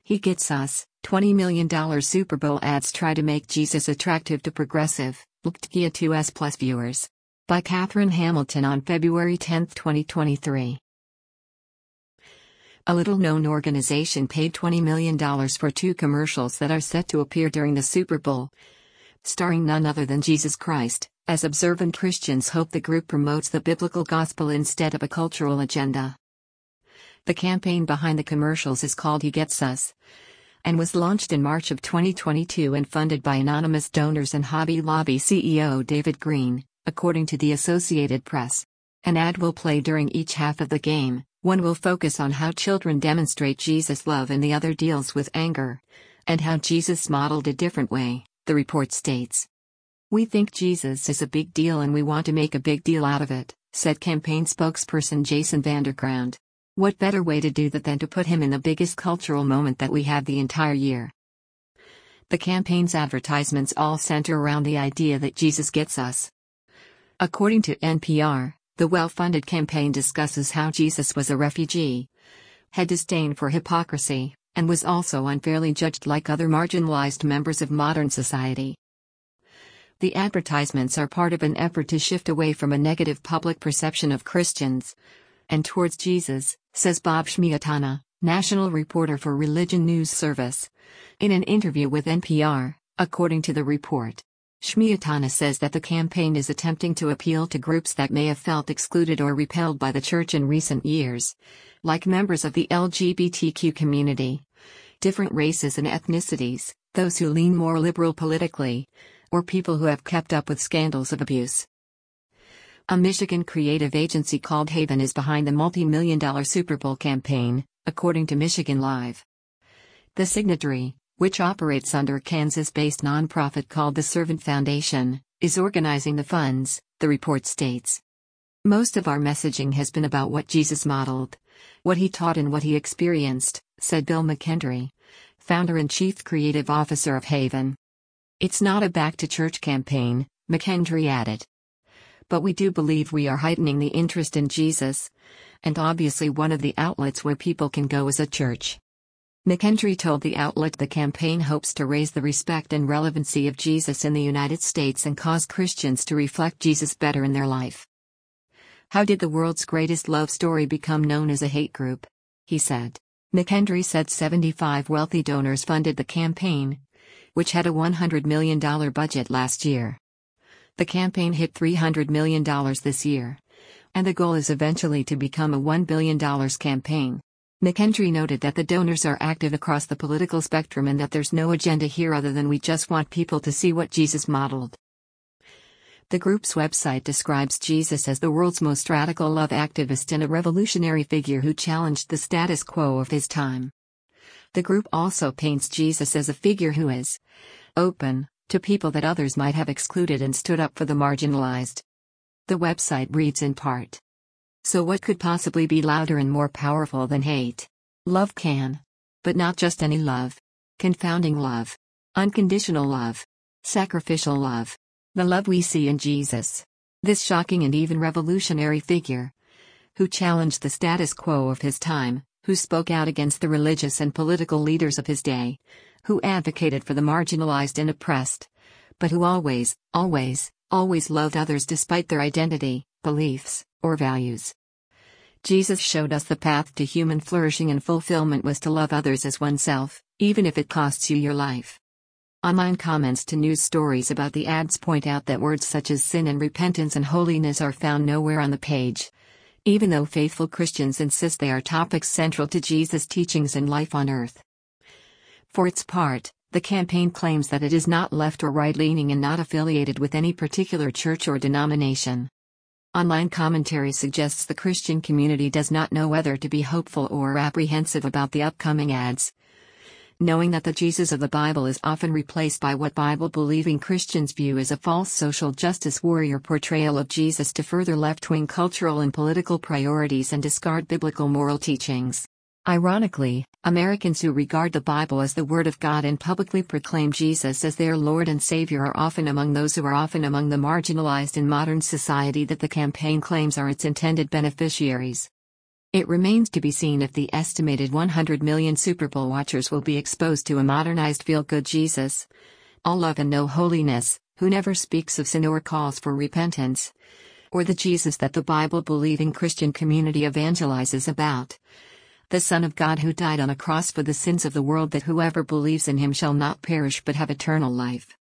He Gets Us, $20 million Super Bowl ads try to make Jesus attractive to progressive, LGBTQ 2S+ viewers. By Catherine Hamilton on February 10, 2023. A little-known organization paid $20 million for two commercials that are set to appear during the Super Bowl, starring none other than Jesus Christ, as observant Christians hope the group promotes the biblical gospel instead of a cultural agenda. The campaign behind the commercials is called He Gets Us, and was launched in March of 2022 and funded by anonymous donors and Hobby Lobby CEO David Green, according to the Associated Press. An ad will play during each half of the game. One will focus on how children demonstrate Jesus' love and the other deals with anger, and how Jesus modeled a different way, the report states. "We think Jesus is a big deal and we want to make a big deal out of it," said campaign spokesperson Jason Vanderground. "What better way to do that than to put him in the biggest cultural moment that we have the entire year?" The campaign's advertisements all center around the idea that Jesus gets us. According to NPR, the well-funded campaign discusses how Jesus was a refugee, had disdain for hypocrisy, and was also unfairly judged like other marginalized members of modern society. The advertisements are part of an effort to shift away from a negative public perception of Christians and towards Jesus, says Bob Shmiatana, national reporter for Religion News Service, in an interview with NPR, according to the report. Shmiatana says that the campaign is attempting to appeal to groups that may have felt excluded or repelled by the church in recent years, like members of the LGBTQ community, different races and ethnicities, those who lean more liberal politically, or people who have kept up with scandals of abuse. A Michigan creative agency called Haven is behind the multi-million-dollar Super Bowl campaign, according to Michigan Live. The signatory, which operates under a Kansas-based nonprofit called the Servant Foundation, is organizing the funds, the report states. "Most of our messaging has been about what Jesus modeled, what he taught and what he experienced," said Bill McKendry, founder and chief creative officer of Haven. "It's not a back-to-church campaign," McKendry added. "But we do believe we are heightening the interest in Jesus, and obviously one of the outlets where people can go is a church." McKendry told the outlet the campaign hopes to raise the respect and relevancy of Jesus in the United States and cause Christians to reflect Jesus better in their life. "How did the world's greatest love story become known as a hate group?" he said. McKendry said 75 wealthy donors funded the campaign, which had a $100 million budget last year. The campaign hit $300 million this year, and the goal is eventually to become a $1 billion campaign. McKendry noted that the donors are active across the political spectrum and that there's no agenda here other than we just want people to see what Jesus modeled. The group's website describes Jesus as the world's most radical love activist and a revolutionary figure who challenged the status quo of his time. The group also paints Jesus as a figure who is open to people that others might have excluded and stood up for the marginalized. The website reads in part, "So what could possibly be louder and more powerful than hate? Love can. But not just any love. Confounding love. Unconditional love. Sacrificial love. The love we see in Jesus. This shocking and even revolutionary figure, who challenged the status quo of his time, who spoke out against the religious and political leaders of his day, who advocated for the marginalized and oppressed, but who always loved others despite their identity, beliefs, or values. Jesus showed us the path to human flourishing and fulfillment was to love others as oneself, even if it costs you your life." Online comments to news stories about the ads point out that words such as sin and repentance and holiness are found nowhere on the page, even though faithful Christians insist they are topics central to Jesus' teachings and life on earth. For its part, the campaign claims that it is not left or right-leaning and not affiliated with any particular church or denomination. Online commentary suggests the Christian community does not know whether to be hopeful or apprehensive about the upcoming ads, knowing that the Jesus of the Bible is often replaced by what Bible-believing Christians view as a false social justice warrior portrayal of Jesus to further left-wing cultural and political priorities and discard biblical moral teachings. Ironically, Americans who regard the Bible as the Word of God and publicly proclaim Jesus as their Lord and Savior are often among the marginalized in modern society that the campaign claims are its intended beneficiaries. It remains to be seen if the estimated 100 million Super Bowl watchers will be exposed to a modernized feel-good Jesus, all love and no holiness, who never speaks of sin or calls for repentance, or the Jesus that the Bible-believing Christian community evangelizes about. The Son of God who died on a cross for the sins of the world, that whoever believes in him shall not perish but have eternal life.